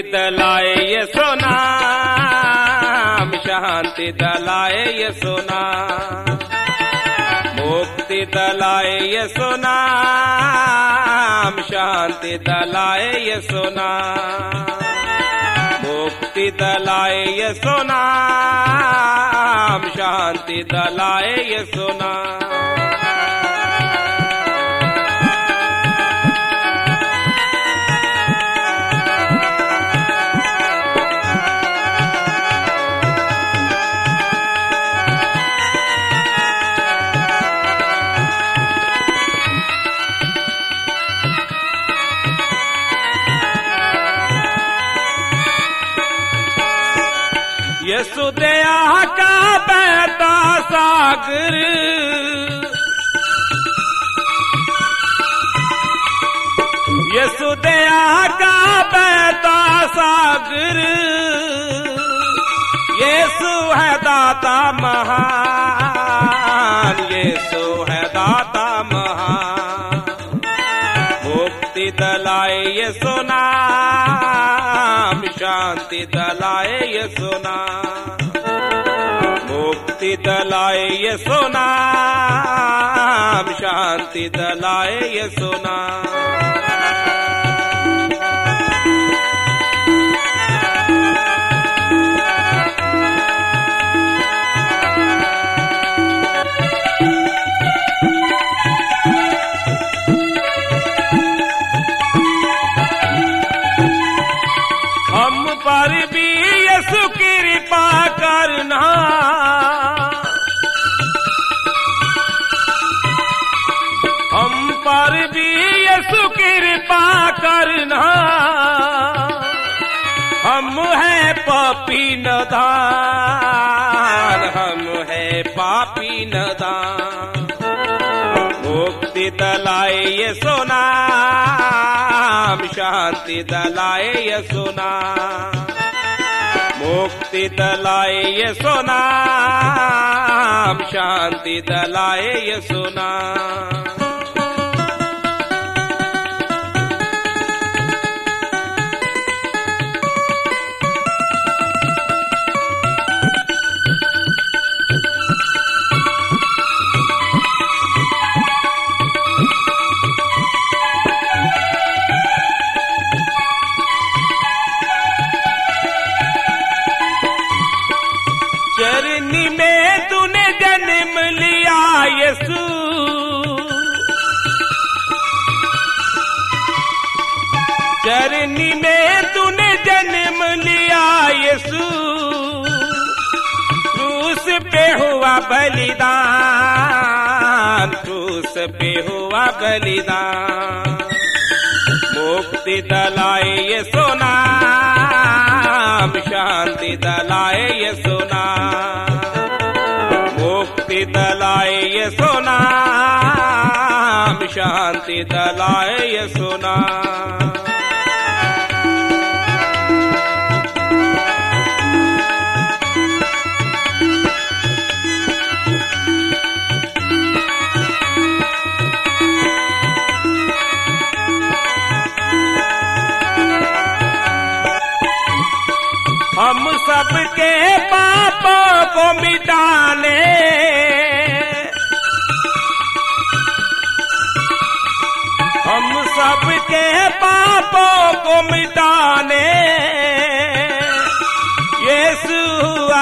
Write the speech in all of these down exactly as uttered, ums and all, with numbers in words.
दलाए ये सोनाम, शांति दलाए ये सोनाम, मुक्ति दलाए ये सोनाम, शांति दलाए ये सोनाम, मुक्ति दलाए ये सोनाम, शांति दलाए ये सोनाम। यशोदया का बहता सागर, यशोदया का बहता सागर, यीशु है दाता महान, यीशु है दाता महान, मुक्ति दलाए ये सोनाम, शांति दलाए ये सोनाम, मुक्ति दलाए ये सोनाम, शांति दलाए ये सोनाम। पर भी यीशु कृपा करना, हम पर भी यीशु कृपा करना, हम है पापी नदान, हम है पापी नदान, मुक्ति दलाए ये सोनाम, शांति दलाए ये सोनाम, मुक्ति दलाए ये सोनाम, शांति दलाए ये सोनाम। चरनी में तूने जन्म लिया यीशु, चरनी में तूने जन्म लिया यीशु, क्रूस पे हुआ बलिदान, क्रूस पे हुआ बलिदान, मुक्ति दलाए ये सोनाम, शांति दलाए ये सोनाम, मुक्ति दलाए ये सोनाम, शांति दलाए ये सोनाम। हम सबके पापों को मिटाने, हम सबके पापों को मिटाने, यीशु हुआ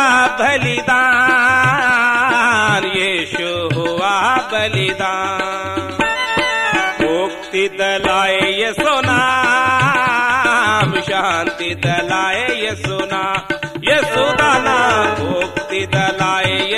बलिदान, यीशु हुआ बलिदान, मुक्ति दलाए ये सोनाम, शांति दलाए ये सोनाम, ये सोदाना, मुक्ति दलाए ये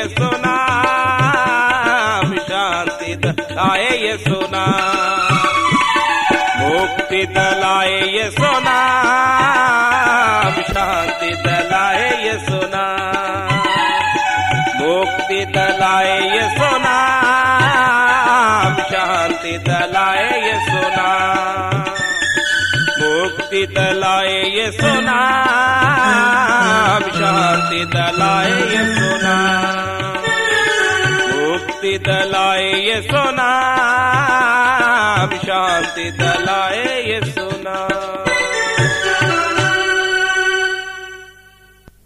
सोनाम, शांति दलाए ये सोनाम, मुक्ति दलाए ये सोनाम, शांति दलाए ये सोनाम, मुक्ति दलाए ये सोनाम, शांति दलाए ये सोनाम, मुक्ति दलाए ये सोनाम, शांति दलाए ये सोनाम, मुक्ति दलाए ये सोनाम, शांति दलाए ये सोनाम।